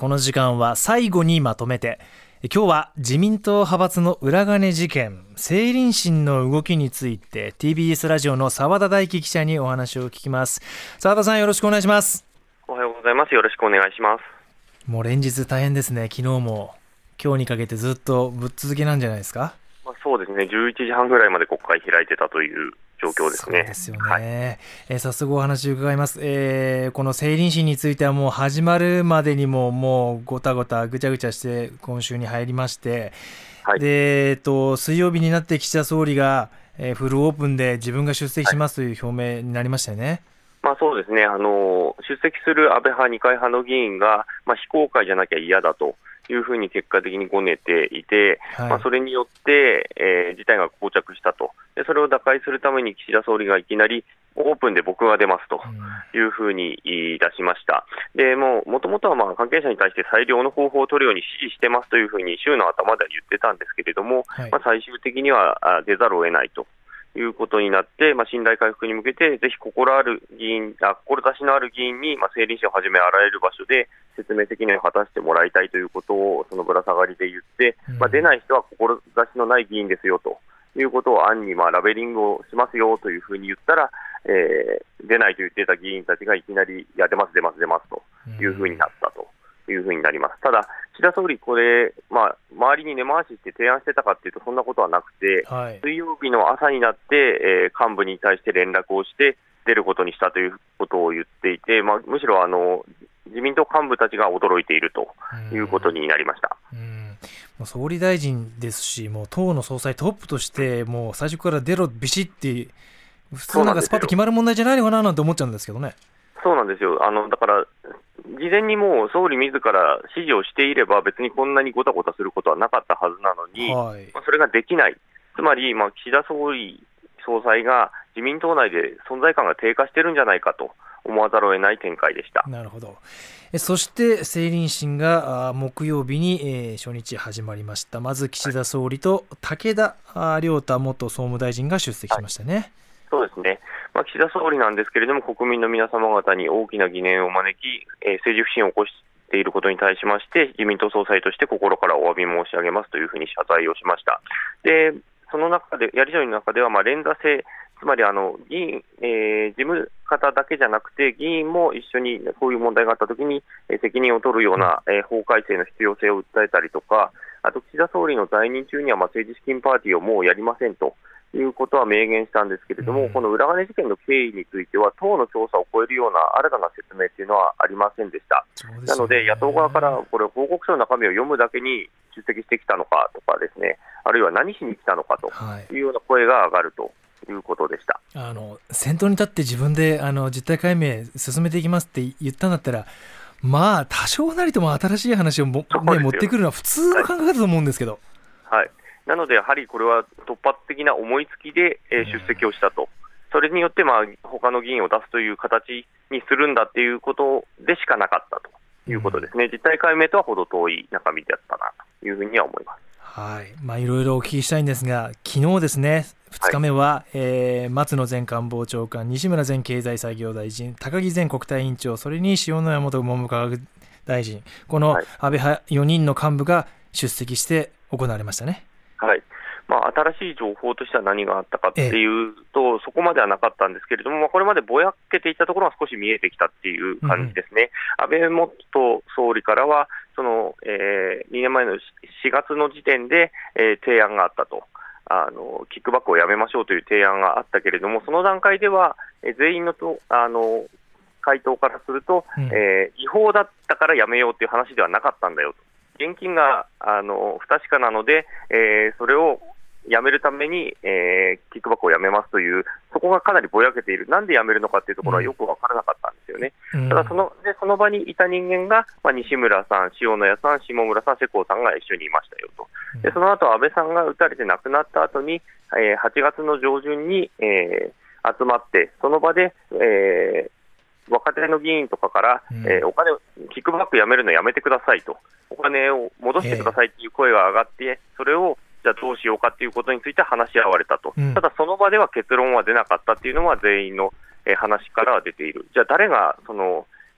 この時間は最後にまとめて、今日は自民党派閥の裏金事件、政倫審の動きについて TBS ラジオの澤田大樹記者にお話を聞きます。澤田さん、よろしくお願いします。 おはようございます。よろしくお願いします。 もう連日大変ですね。昨日も今日にかけてずっとぶっ続けなんじゃないですか。 そうですね、11時半ぐらいまで国会開いてたという状況ですね。 そうですよね。早速お話を伺います。この政倫審についてはもう始まるまでにもうごたごたぐちゃぐちゃして今週に入りまして、 はい、 で水曜日になって岸田総理が、フルオープンで自分が出席しますという表明になりましたよね。 そうですね、出席する安倍派、二階派の議員が、非公開じゃなきゃ嫌だというふうに結果的にごねていて、それによって、事態が膠着したと。でそれを打開するために岸田総理がいきなりオープンで僕が出ますというふうに言い出しました。でもともとは関係者に対して最良の方法を取るように指示してますというふうに週の頭では言ってたんですけれども、最終的には出ざるを得ないということになって、信頼回復に向けてぜひ志のある議員に政倫審をはじめあらゆる場所で説明責任を果たしてもらいたいということをそのぶら下がりで言って、出ない人は志のない議員ですよということを案にラベリングをしますよというふうに言ったら、出ないと言っていた議員たちがいきなり出ますというふうになったというふうになります。ただ岸田総理これ、周りに根回しして提案してたかというとそんなことはなくて、水曜日の朝になって、幹部に対して連絡をして出ることにしたということを言っていて、むしろ自民党幹部たちが驚いているということになりました。 総理大臣ですし、もう党の総裁トップとしてもう最初から出ろビシッて普通なんかスパッと決まる問題じゃないのかななんて思っちゃうんですけどね。そうなんですよ。 だから事前にもう総理自ら指示をしていれば別にこんなにごたごたすることはなかったはずなのに、それができない。つまり、岸田総理総裁が自民党内で存在感が低下してるんじゃないかと思わざるを得ない展開でした。 なるほど。そして政倫審が木曜日に、初日始まりました。まず岸田総理と武田良太元総務大臣が出席しましたね。 そうですね。岸田総理なんですけれども、国民の皆様方に大きな疑念を招き、政治不信を起こしていることに対しまして自民党総裁として心からお詫び申し上げますというふうに謝罪をしました。でその中でやり取りの中では連座制、つまり議員、事務方だけじゃなくて議員も一緒にこういう問題があったときに責任を取るような法改正の必要性を訴えたりとか、あと岸田総理の在任中には政治資金パーティーをもうやりませんということは明言したんですけれども、この裏金事件の経緯については党の調査を超えるような新たな説明というのはありませんでした。なので野党側からこれ報告書の中身を読むだけに出席してきたのかとかですね、あるいは何しに来たのかというような声が上がるということでした。 先頭に立って自分で実態解明進めていきますって言ったんだったら、多少なりとも新しい話を持ってくるのは普通の考えだと思うんですけど、 なのでやはりこれは突発的な思いつきで出席をしたと、それによって他の議員を出すという形にするんだということでしかなかったということですね。実態解明とは程遠い中身だったなというふうには思います。 いろいろお聞きしたいんですが、昨日ですね、2日目は、松野前官房長官、西村前経済産業大臣、高木前国対委員長、それに塩谷元文部科学大臣、この安倍派4人の幹部が出席して行われましたね。 新しい情報としては何があったかっていうと、そこまではなかったんですけれども、これまでぼやけていたところが少し見えてきたっていう感じですね。安倍元総理からは2年前の4月の時点で、提案があったと、キックバックをやめましょうという提案があったけれども、その段階では、全員の回答からすると、違法だったからやめようという話ではなかったんだよと。現金が不確かなので、それをやめるために、キックバックをやめますという、そこがかなりぼやけている。なんでやめるのかというところはよく分からなかったんですよね。ただその場にいた人間が、西村さん、塩谷さん、下村さん、世耕さんが一緒にいましたよと。でその後安倍さんが撃たれて亡くなった後に、8月の上旬に、集まってその場で、若手の議員とかから、お金をキックバックやめるのやめてくださいと、お金を戻してくださいという声が上がって、それをじゃあどうしようかということについて話し合われたと、ただその場では結論は出なかったというのは全員の話からは出ている。じゃあ誰がその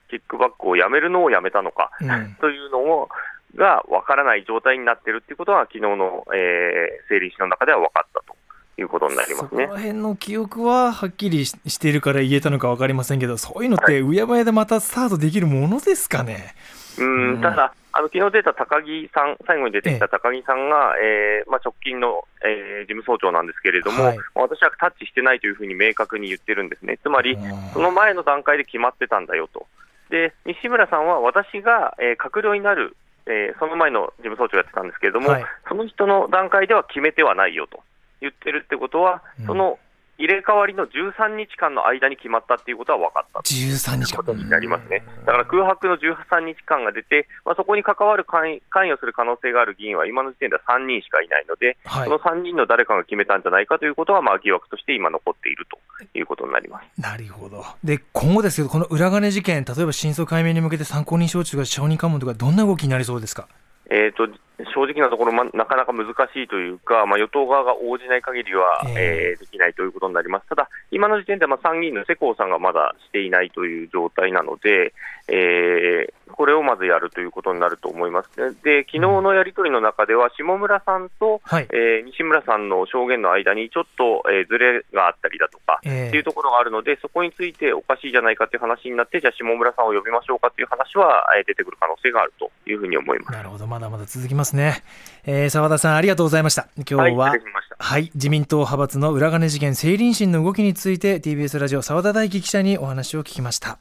キックバックをやめるのをやめたのか、というのが分からない状態になっているということは、昨日の、整理士の中では分かったということになりますね。 そこら辺の記憶ははっきりしているから言えたのか分かりませんけど、そういうのってうやむやでまたスタートできるものですかね。 ただ昨日出た高木さん、最後に出てきた高木さんが、直近の、事務総長なんですけれども、私はタッチしてないというふうに明確に言ってるんですね。つまりその前の段階で決まってたんだよと。で、西村さんは私が、閣僚になる、その前の事務総長をやってたんですけれども、その人の段階では決めてはないよと言ってるってことは、その入れ替わりの13日間の間に決まったっていうことは分かったということになりますね。だから空白の13日間が出て、そこに関わる関与する可能性がある議員は今の時点では3人しかいないので、その3人の誰かが決めたんじゃないかということは、疑惑として今残っているということになります。 なるほど。で、今後ですけど、この裏金事件、例えば真相解明に向けて参考人招致とか証人喚問とか、どんな動きになりそうですか。 正直なところ、なかなか難しいというか、与党側が応じない限りは、できないということになります。ただ、今の時点で参議院の世耕さんがまだしていないという状態なので、これをまずやるということになると思います。で、昨日のやり取りの中では、下村さんと、西村さんの証言の間にちょっと、ずれがあったりだとか、っていうところがあるので、そこについておかしいじゃないかという話になって、じゃあ下村さんを呼びましょうかという話は、出てくる可能性があるというふうに思います。 なるほど、まだまだ続きますね。澤田さん、ありがとうございました。今日は、自民党派閥の裏金事件、政倫審の動きについて TBS ラジオ澤田大樹記者にお話を聞きました。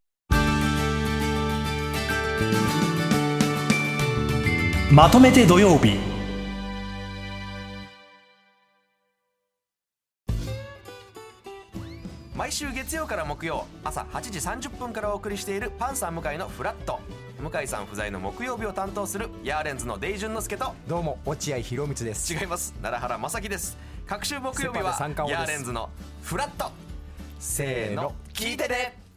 まとめて土曜日。 毎週月曜から木曜朝8時30分からお送りしているパンサー向井のフラット。向井さん不在の木曜日を担当するヤーレンズのデイジュンの之介と、 どうも落合博満です。 違います、奈良原正樹です。各週木曜日はヤーレンズのフラット。せーの、聞いてね。